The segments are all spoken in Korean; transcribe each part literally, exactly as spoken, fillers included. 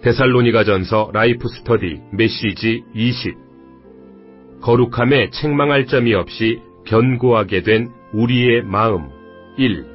데살로니가전서 라이프 스터디 메시지 이십. 거룩함에 책망할 점이 없이 견고하게 된 우리의 마음. 일.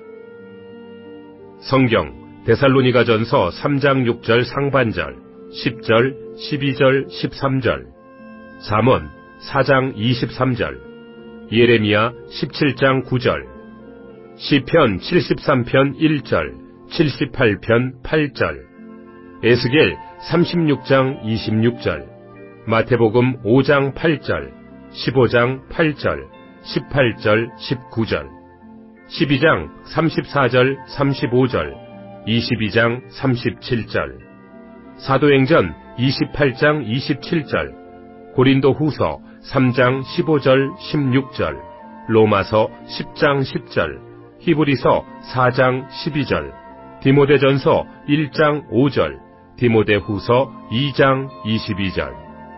성경 데살로니가전서 삼 장 육 절 상반절, 십 절, 십이 절, 십삼 절, 잠언 사 장 이십삼 절, 예레미야 십칠 장 구 절, 시편 칠십삼 편 일 절, 칠십팔 편 팔 절, 에스겔 삼십육 장 이십육 절, 마태복음 오 장 팔 절, 십오 장 팔 절, 십팔 절, 십구 절, 십이 장 삼십사 절, 삼십오 절, 이십이 장 삼십칠 절, 사도행전 이십팔 장 이십칠 절, 고린도 후서 삼 장 십오 절, 십육 절, 로마서 십 장 십 절, 히브리서 사 장 십이 절, 디모데전서 일 장 오 절, 디모데후서 이 장 이십이 절.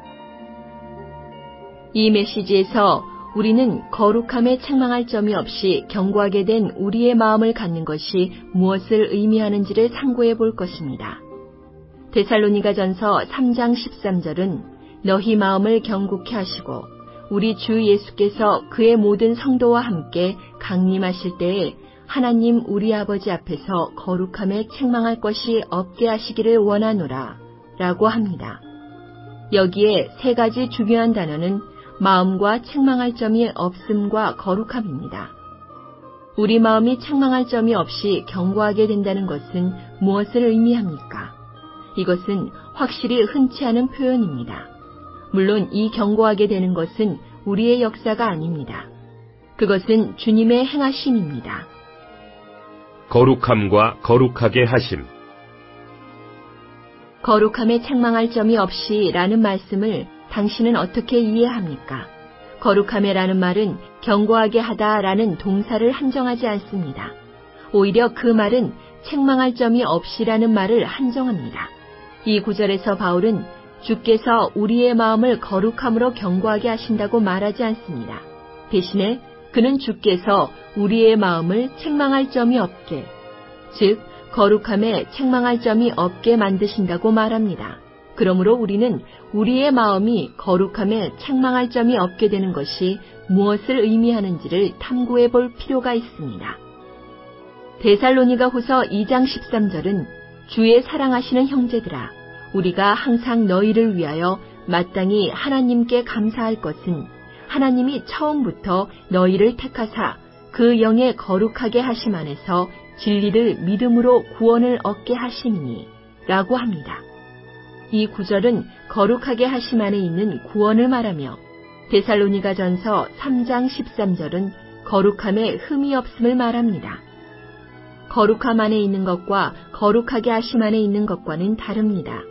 이 메시지에서 우리는 거룩함에 책망할 점이 없이 견고하게 된 우리의 마음을 갖는 것이 무엇을 의미하는지를 상고해 볼 것입니다. 데살로니가전서 삼 장 십삼 절은 너희 마음을 견고케 하시고 우리 주 예수께서 그의 모든 성도와 함께 강림하실 때에 하나님 우리 아버지 앞에서 거룩함에 책망할 것이 없게 하시기를 원하노라 라고 합니다. 여기에 세 가지 중요한 단어는 마음과 책망할 점이 없음과 거룩함입니다. 우리 마음이 책망할 점이 없이 견고하게 된다는 것은 무엇을 의미합니까? 이것은 확실히 흔치 않은 표현입니다. 물론 이 견고하게 되는 것은 우리의 역사가 아닙니다. 그것은 주님의 행하심입니다. 거룩함과 거룩하게 하심. 거룩함에 책망할 점이 없이 라는 말씀을 당신은 어떻게 이해합니까? 거룩함에 라는 말은 견고하게 하다 라는 동사를 한정하지 않습니다. 오히려 그 말은 책망할 점이 없이라는 말을 한정합니다. 이 구절에서 바울은 주께서 우리의 마음을 거룩함으로 견고하게 하신다고 말하지 않습니다. 대신에 그는 주께서 우리의 마음을 책망할 점이 없게, 즉 거룩함에 책망할 점이 없게 만드신다고 말합니다. 그러므로 우리는 우리의 마음이 거룩함에 책망할 점이 없게 되는 것이 무엇을 의미하는지를 탐구해 볼 필요가 있습니다. 데살로니가 후서 이 장 십삼 절은 주의 사랑하시는 형제들아, 우리가 항상 너희를 위하여 마땅히 하나님께 감사할 것은 하나님이 처음부터 너희를 택하사 그 영에 거룩하게 하심 안에서 진리를 믿음으로 구원을 얻게 하심이니 라고 합니다. 이 구절은 거룩하게 하심 안에 있는 구원을 말하며 데살로니가전서 삼 장 십삼 절은 거룩함에 흠이 없음을 말합니다. 거룩함 안에 있는 것과 거룩하게 하심 안에 있는 것과는 다릅니다.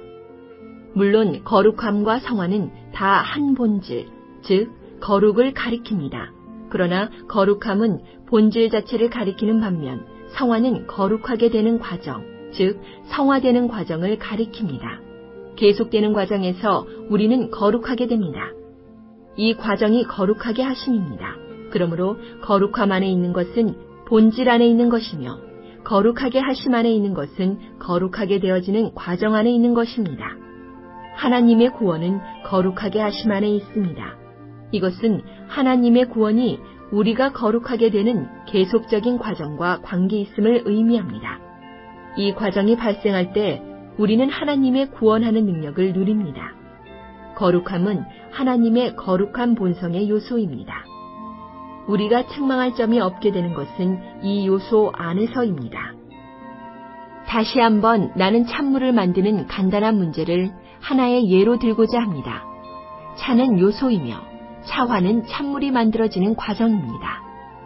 물론 거룩함과 성화는 다 한 본질, 즉 거룩을 가리킵니다. 그러나 거룩함은 본질 자체를 가리키는 반면 성화는 거룩하게 되는 과정, 즉 성화되는 과정을 가리킵니다. 계속되는 과정에서 우리는 거룩하게 됩니다. 이 과정이 거룩하게 하심입니다. 그러므로 거룩함 안에 있는 것은 본질 안에 있는 것이며 거룩하게 하심 안에 있는 것은 거룩하게 되어지는 과정 안에 있는 것입니다. 하나님의 구원은 거룩하게 하심 안에 있습니다. 이것은 하나님의 구원이 우리가 거룩하게 되는 계속적인 과정과 관계 있음을 의미합니다. 이 과정이 발생할 때 우리는 하나님의 구원하는 능력을 누립니다. 거룩함은 하나님의 거룩한 본성의 요소입니다. 우리가 책망할 점이 없게 되는 것은 이 요소 안에서입니다. 다시 한번 나는 찬물을 만드는 간단한 문제를 하나의 예로 들고자 합니다. 차는 요소이며 차화는 찬물이 만들어지는 과정입니다.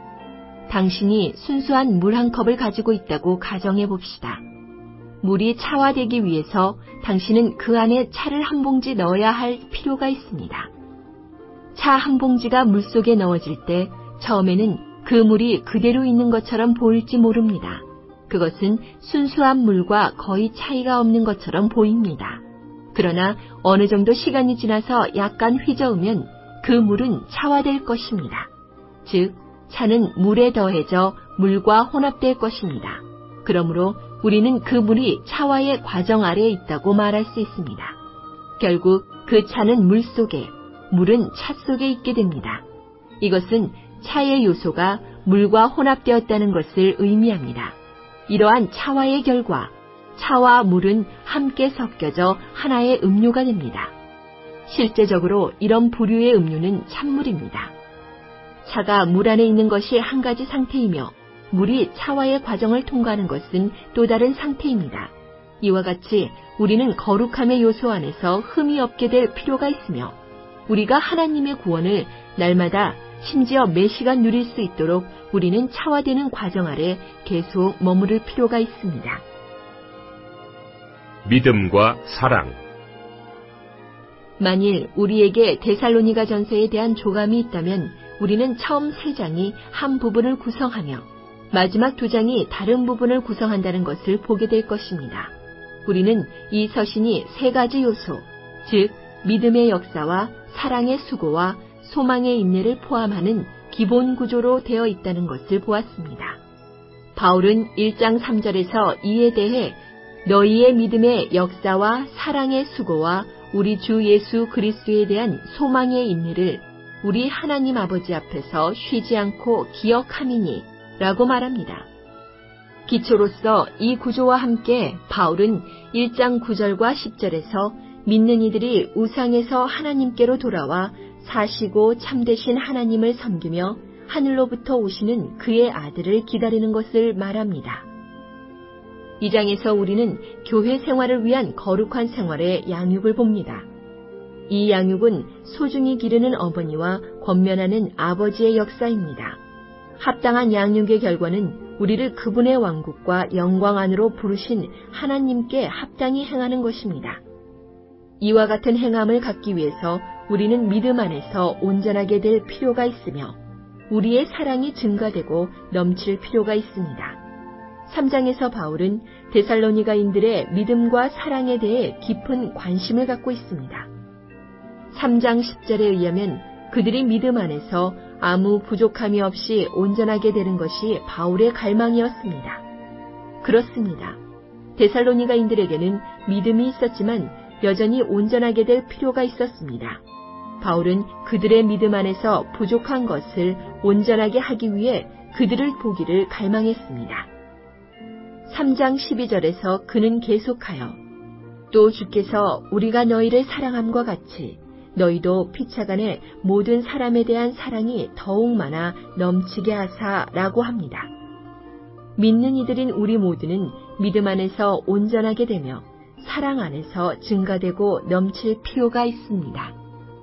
당신이 순수한 물 한 컵을 가지고 있다고 가정해 봅시다. 물이 차화되기 위해서 당신은 그 안에 차를 한 봉지 넣어야 할 필요가 있습니다. 차 한 봉지가 물속에 넣어질 때 처음에는 그 물이 그대로 있는 것처럼 보일지 모릅니다. 그것은 순수한 물과 거의 차이가 없는 것처럼 보입니다. 그러나 어느 정도 시간이 지나서 약간 휘저으면 그 물은 차화될 것입니다. 즉, 차는 물에 더해져 물과 혼합될 것입니다. 그러므로 우리는 그 물이 차와의 과정 아래에 있다고 말할 수 있습니다. 결국 그 차는 물 속에, 물은 차 속에 있게 됩니다. 이것은 차의 요소가 물과 혼합되었다는 것을 의미합니다. 이러한 차와의 결과, 차와 물은 함께 섞여져 하나의 음료가 됩니다. 실제적으로 이런 부류의 음료는 찬물입니다. 차가 물 안에 있는 것이 한 가지 상태이며 물이 차와의 과정을 통과하는 것은 또 다른 상태입니다. 이와 같이 우리는 거룩함의 요소 안에서 흠이 없게 될 필요가 있으며 우리가 하나님의 구원을 날마다 심지어 매시간 누릴 수 있도록 우리는 차화되는 과정 아래 계속 머무를 필요가 있습니다. 믿음과 사랑. 만일 우리에게 데살로니가 전서에 대한 조감이 있다면 우리는 처음 세 장이 한 부분을 구성하며 마지막 두 장이 다른 부분을 구성한다는 것을 보게 될 것입니다. 우리는 이 서신이 세 가지 요소, 즉 믿음의 역사와 사랑의 수고와 소망의 인내를 포함하는 기본 구조로 되어 있다는 것을 보았습니다. 바울은 일 장 삼 절에서 이에 대해 너희의 믿음의 역사와 사랑의 수고와 우리 주 예수 그리스도에 대한 소망의 인내를 우리 하나님 아버지 앞에서 쉬지 않고 기억함이니 라고 말합니다. 기초로서 이 구조와 함께 바울은 일 장 구 절과 십 절에서 믿는 이들이 우상에서 하나님께로 돌아와 사시고 참되신 하나님을 섬기며 하늘로부터 오시는 그의 아들을 기다리는 것을 말합니다. 이 장에서 우리는 교회 생활을 위한 거룩한 생활의 양육을 봅니다. 이 양육은 소중히 기르는 어머니와 권면하는 아버지의 역사입니다. 합당한 양육의 결과는 우리를 그분의 왕국과 영광 안으로 부르신 하나님께 합당히 행하는 것입니다. 이와 같은 행함을 갖기 위해서 우리는 믿음 안에서 온전하게 될 필요가 있으며 우리의 사랑이 증가되고 넘칠 필요가 있습니다. 삼 장에서 바울은 데살로니가인들의 믿음과 사랑에 대해 깊은 관심을 갖고 있습니다. 삼 장 십 절에 의하면 그들이 믿음 안에서 아무 부족함이 없이 온전하게 되는 것이 바울의 갈망이었습니다. 그렇습니다. 데살로니가인들에게는 믿음이 있었지만 여전히 온전하게 될 필요가 있었습니다. 바울은 그들의 믿음 안에서 부족한 것을 온전하게 하기 위해 그들을 보기를 갈망했습니다. 삼 장 십이 절에서 그는 계속하여 또 주께서 우리가 너희를 사랑함과 같이 너희도 피차간에 모든 사람에 대한 사랑이 더욱 많아 넘치게 하사라고 합니다. 믿는 이들인 우리 모두는 믿음 안에서 온전하게 되며 사랑 안에서 증가되고 넘칠 필요가 있습니다.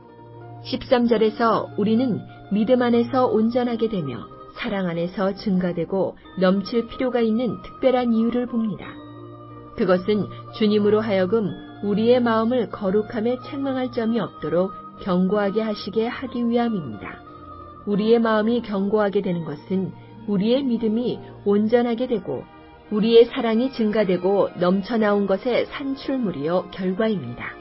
십삼 절에서 우리는 믿음 안에서 온전하게 되며 사랑 안에서 증가되고 넘칠 필요가 있는 특별한 이유를 봅니다. 그것은 주님으로 하여금 우리의 마음을 거룩함에 책망할 점이 없도록 견고하게 하시게 하기 위함입니다. 우리의 마음이 견고하게 되는 것은 우리의 믿음이 온전하게 되고 우리의 사랑이 증가되고 넘쳐나온 것의 산출물이요 결과입니다.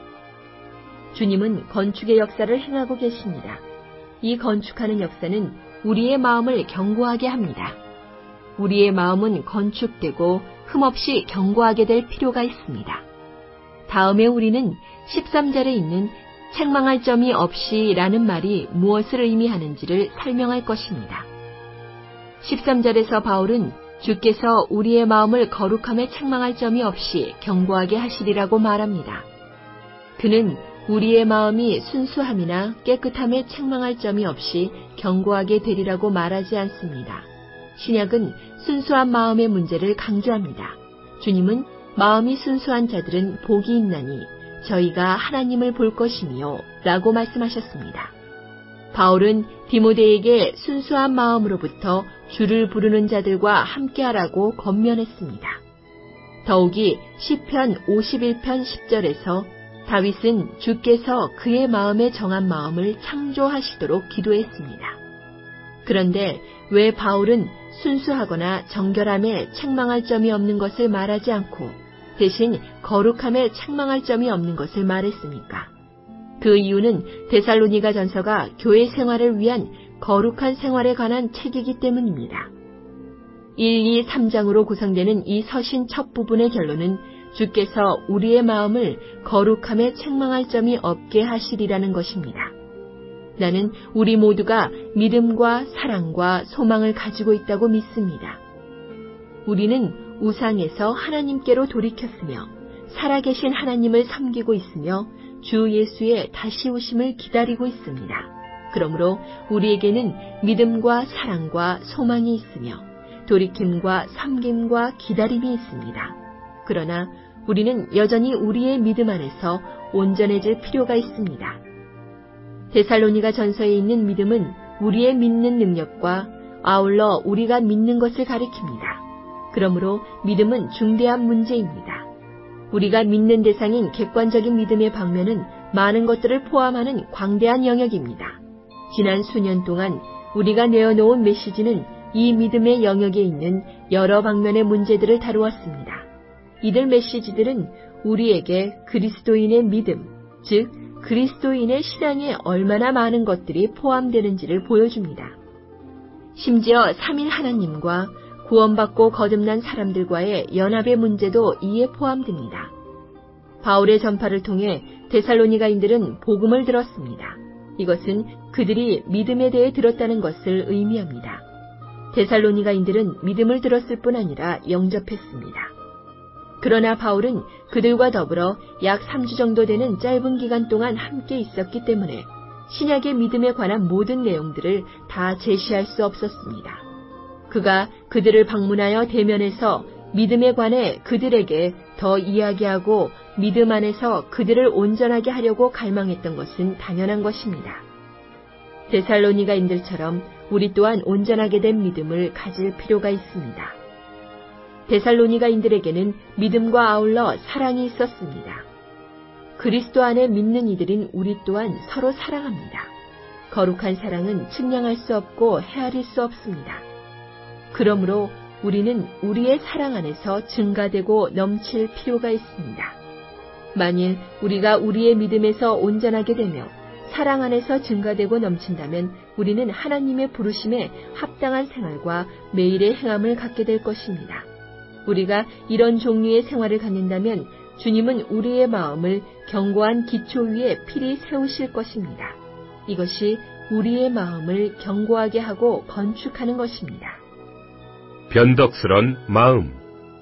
주님은 건축의 역사를 행하고 계십니다. 이 건축하는 역사는 우리의 마음을 견고하게 합니다. 우리의 마음은 건축되고 흠없이 견고하게 될 필요가 있습니다. 다음에 우리는 십삼 절에 있는 책망할 점이 없이 라는 말이 무엇을 의미하는지를 설명할 것입니다. 십삼 절에서 바울은 주께서 우리의 마음을 거룩함에 책망할 점이 없이 견고하게 하시리라고 말합니다. 그는 우리의 마음이 순수함이나 깨끗함에 책망할 점이 없이 견고하게 되리라고 말하지 않습니다. 신약은 순수한 마음의 문제를 강조합니다. 주님은 마음이 순수한 자들은 복이 있나니 저희가 하나님을 볼 것이니요 라고 말씀하셨습니다. 바울은 디모데에게 순수한 마음으로부터 주를 부르는 자들과 함께하라고 권면했습니다. 더욱이 시편 오십일 편 십 절에서 다윗은 주께서 그의 마음에 정한 마음을 창조하시도록 기도했습니다. 그런데 왜 바울은 순수하거나 정결함에 책망할 점이 없는 것을 말하지 않고 대신 거룩함에 책망할 점이 없는 것을 말했습니까? 그 이유는 데살로니가 전서가 교회 생활을 위한 거룩한 생활에 관한 책이기 때문입니다. 일, 이, 삼 장으로 구성되는 이 서신 첫 부분의 결론은 주께서 우리의 마음을 거룩함에 책망할 점이 없게 하시리라는 것입니다. 나는 우리 모두가 믿음과 사랑과 소망을 가지고 있다고 믿습니다. 우리는 우상에서 하나님께로 돌이켰으며 살아계신 하나님을 섬기고 있으며 주 예수의 다시 오심을 기다리고 있습니다. 그러므로 우리에게는 믿음과 사랑과 소망이 있으며 돌이킴과 섬김과 기다림이 있습니다. 그러나 우리는 여전히 우리의 믿음 안에서 온전해질 필요가 있습니다. 데살로니가 전서에 있는 믿음은 우리의 믿는 능력과 아울러 우리가 믿는 것을 가리킵니다. 그러므로 믿음은 중대한 문제입니다. 우리가 믿는 대상인 객관적인 믿음의 방면은 많은 것들을 포함하는 광대한 영역입니다. 지난 수년 동안 우리가 내어놓은 메시지는 이 믿음의 영역에 있는 여러 방면의 문제들을 다루었습니다. 이들 메시지들은 우리에게 그리스도인의 믿음, 즉 그리스도인의 신앙에 얼마나 많은 것들이 포함되는지를 보여줍니다. 심지어 삼일 하나님과 구원받고 거듭난 사람들과의 연합의 문제도 이에 포함됩니다. 바울의 전파를 통해 데살로니가인들은 복음을 들었습니다. 이것은 그들이 믿음에 대해 들었다는 것을 의미합니다. 데살로니가인들은 믿음을 들었을 뿐 아니라 영접했습니다. 그러나 바울은 그들과 더불어 약 삼 주 정도 되는 짧은 기간 동안 함께 있었기 때문에 신약의 믿음에 관한 모든 내용들을 다 제시할 수 없었습니다. 그가 그들을 방문하여 대면해서 믿음에 관해 그들에게 더 이야기하고 믿음 안에서 그들을 온전하게 하려고 갈망했던 것은 당연한 것입니다. 데살로니가인들처럼 우리 또한 온전하게 된 믿음을 가질 필요가 있습니다. 데살로니가인들에게는 믿음과 아울러 사랑이 있었습니다. 그리스도 안에 믿는 이들인 우리 또한 서로 사랑합니다. 거룩한 사랑은 측량할 수 없고 헤아릴 수 없습니다. 그러므로 우리는 우리의 사랑 안에서 증가되고 넘칠 필요가 있습니다. 만일 우리가 우리의 믿음에서 온전하게 되며 사랑 안에서 증가되고 넘친다면 우리는 하나님의 부르심에 합당한 생활과 매일의 행함을 갖게 될 것입니다. 우리가 이런 종류의 생활을 갖는다면 주님은 우리의 마음을 견고한 기초 위에 필히 세우실 것입니다. 이것이 우리의 마음을 견고하게 하고 건축하는 것입니다. 변덕스런 마음.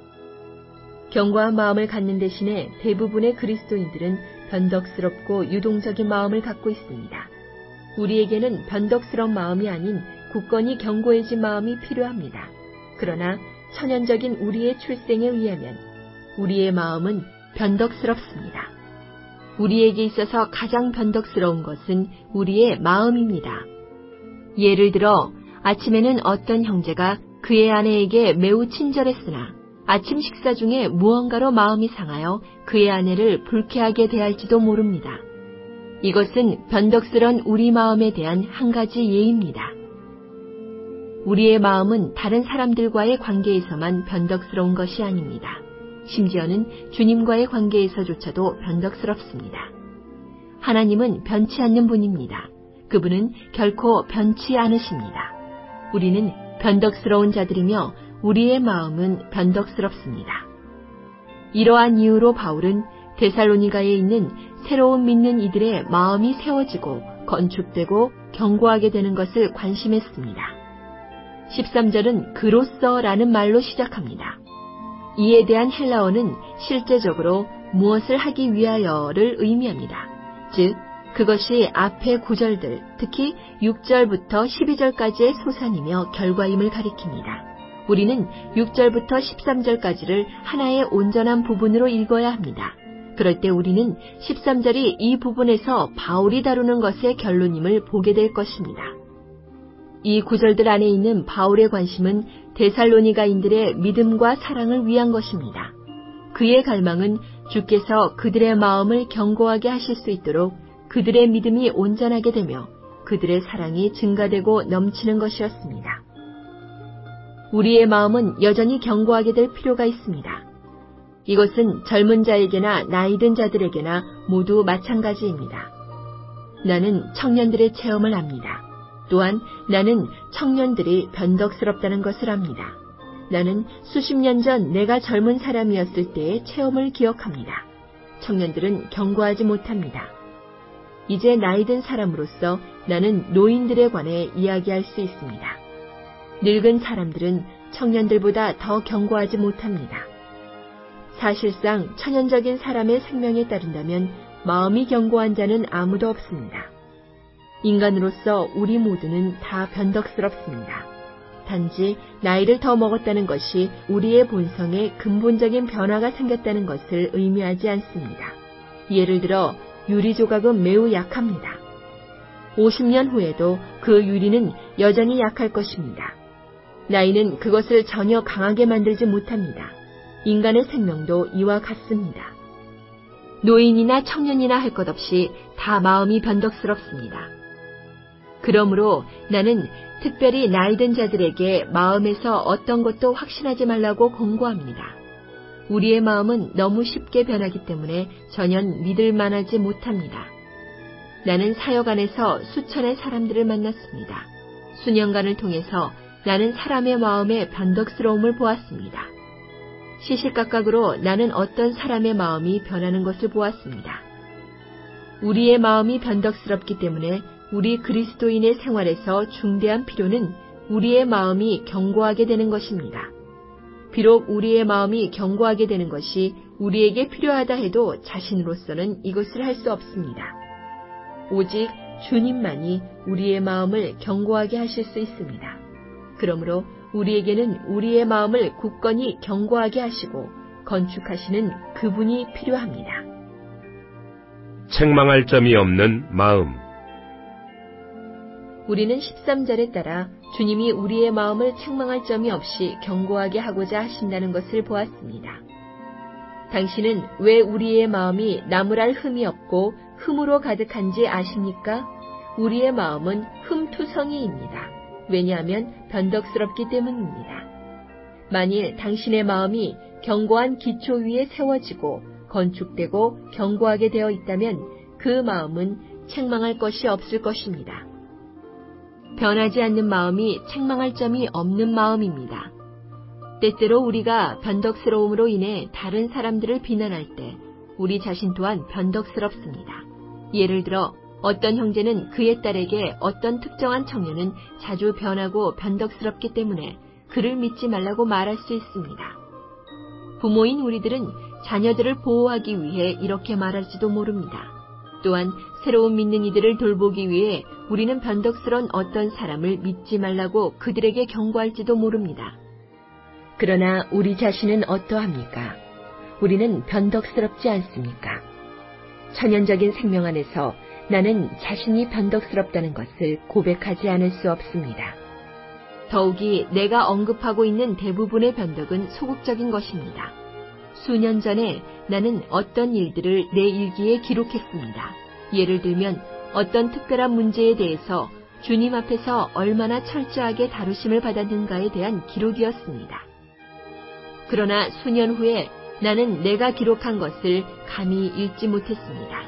견고한 마음을 갖는 대신에 대부분의 그리스도인들은 변덕스럽고 유동적인 마음을 갖고 있습니다. 우리에게는 변덕스러운 마음이 아닌 굳건히 견고해진 마음이 필요합니다. 그러나 천연적인 우리의 출생에 의하면 우리의 마음은 변덕스럽습니다. 우리에게 있어서 가장 변덕스러운 것은 우리의 마음입니다. 예를 들어 아침에는 어떤 형제가 그의 아내에게 매우 친절했으나 아침 식사 중에 무언가로 마음이 상하여 그의 아내를 불쾌하게 대할지도 모릅니다. 이것은 변덕스런 우리 마음에 대한 한 가지 예입니다. 우리의 마음은 다른 사람들과의 관계에서만 변덕스러운 것이 아닙니다. 심지어는 주님과의 관계에서조차도 변덕스럽습니다. 하나님은 변치 않는 분입니다. 그분은 결코 변치 않으십니다. 우리는 변덕스러운 자들이며 우리의 마음은 변덕스럽습니다. 이러한 이유로 바울은 데살로니가에 있는 새로운 믿는 이들의 마음이 세워지고 건축되고 견고하게 되는 것을 관심했습니다. 십삼 절은 그로서라는 말로 시작합니다. 이에 대한 헬라어는 실제적으로 무엇을 하기 위하여를 의미합니다. 즉 그것이 앞의 구절들, 특히 육 절부터 십이 절까지의 소산이며 결과임을 가리킵니다. 우리는 육 절부터 십삼 절까지를 하나의 온전한 부분으로 읽어야 합니다. 그럴 때 우리는 십삼 절이 이 부분에서 바울이 다루는 것의 결론임을 보게 될 것입니다. 이 구절들 안에 있는 바울의 관심은 데살로니가인들의 믿음과 사랑을 위한 것입니다. 그의 갈망은 주께서 그들의 마음을 견고하게 하실 수 있도록 그들의 믿음이 온전하게 되며 그들의 사랑이 증가되고 넘치는 것이었습니다. 우리의 마음은 여전히 견고하게 될 필요가 있습니다. 이것은 젊은 자에게나 나이든 자들에게나 모두 마찬가지입니다. 나는 청년들의 체험을 합니다. 또한 나는 청년들이 변덕스럽다는 것을 압니다. 나는 수십 년 전 내가 젊은 사람이었을 때의 체험을 기억합니다. 청년들은 경고하지 못합니다. 이제 나이 든 사람으로서 나는 노인들에 관해 이야기할 수 있습니다. 늙은 사람들은 청년들보다 더 경고하지 못합니다. 사실상 천연적인 사람의 생명에 따른다면 마음이 견고한 자는 아무도 없습니다. 인간으로서 우리 모두는 다 변덕스럽습니다. 단지 나이를 더 먹었다는 것이 우리의 본성에 근본적인 변화가 생겼다는 것을 의미하지 않습니다. 예를 들어 유리 조각은 매우 약합니다. 오십 년 후에도 그 유리는 여전히 약할 것입니다. 나이는 그것을 전혀 강하게 만들지 못합니다. 인간의 생명도 이와 같습니다. 노인이나 청년이나 할 것 없이 다 마음이 변덕스럽습니다. 그러므로 나는 특별히 나이든 자들에게 마음에서 어떤 것도 확신하지 말라고 권고합니다. 우리의 마음은 너무 쉽게 변하기 때문에 전혀 믿을 만하지 못합니다. 나는 사역 안에서 수천의 사람들을 만났습니다. 수년간을 통해서 나는 사람의 마음의 변덕스러움을 보았습니다. 시시각각으로 나는 어떤 사람의 마음이 변하는 것을 보았습니다. 우리의 마음이 변덕스럽기 때문에 우리 그리스도인의 생활에서 중대한 필요는 우리의 마음이 견고하게 되는 것입니다. 비록 우리의 마음이 견고하게 되는 것이 우리에게 필요하다 해도 자신으로서는 이것을 할 수 없습니다. 오직 주님만이 우리의 마음을 견고하게 하실 수 있습니다. 그러므로 우리에게는 우리의 마음을 굳건히 견고하게 하시고 건축하시는 그분이 필요합니다. 책망할 점이 없는 마음. 우리는 십삼 절에 따라 주님이 우리의 마음을 책망할 점이 없이 견고하게 하고자 하신다는 것을 보았습니다. 당신은 왜 우리의 마음이 나무랄 흠이 없고 흠으로 가득한지 아십니까? 우리의 마음은 흠투성이입니다. 왜냐하면 변덕스럽기 때문입니다. 만일 당신의 마음이 견고한 기초 위에 세워지고 건축되고 견고하게 되어 있다면 그 마음은 책망할 것이 없을 것입니다. 변하지 않는 마음이 책망할 점이 없는 마음입니다. 때때로 우리가 변덕스러움으로 인해 다른 사람들을 비난할 때 우리 자신 또한 변덕스럽습니다. 예를 들어 어떤 형제는 그의 딸에게 어떤 특정한 청년은 자주 변하고 변덕스럽기 때문에 그를 믿지 말라고 말할 수 있습니다. 부모인 우리들은 자녀들을 보호하기 위해 이렇게 말할지도 모릅니다. 또한 새로운 믿는 이들을 돌보기 위해 우리는 변덕스러운 어떤 사람을 믿지 말라고 그들에게 경고할지도 모릅니다. 그러나 우리 자신은 어떠합니까? 우리는 변덕스럽지 않습니까? 천연적인 생명 안에서 나는 자신이 변덕스럽다는 것을 고백하지 않을 수 없습니다. 더욱이 내가 언급하고 있는 대부분의 변덕은 소극적인 것입니다. 수년 전에 나는 어떤 일들을 내 일기에 기록했습니다. 예를 들면 어떤 특별한 문제에 대해서 주님 앞에서 얼마나 철저하게 다루심을 받았는가에 대한 기록이었습니다. 그러나 수년 후에 나는 내가 기록한 것을 감히 읽지 못했습니다.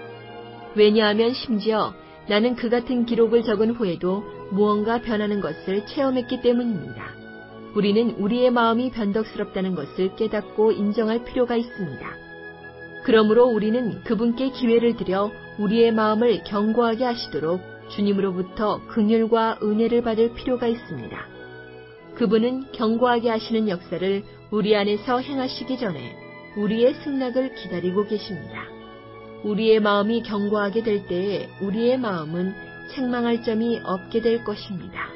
왜냐하면 심지어 나는 그 같은 기록을 적은 후에도 무언가 변하는 것을 체험했기 때문입니다. 우리는 우리의 마음이 변덕스럽다는 것을 깨닫고 인정할 필요가 있습니다. 그러므로 우리는 그분께 기회를 드려 우리의 마음을 견고하게 하시도록 주님으로부터 긍휼과 은혜를 받을 필요가 있습니다. 그분은 견고하게 하시는 역사를 우리 안에서 행하시기 전에 우리의 승낙을 기다리고 계십니다. 우리의 마음이 견고하게 될 때에 우리의 마음은 책망할 점이 없게 될 것입니다.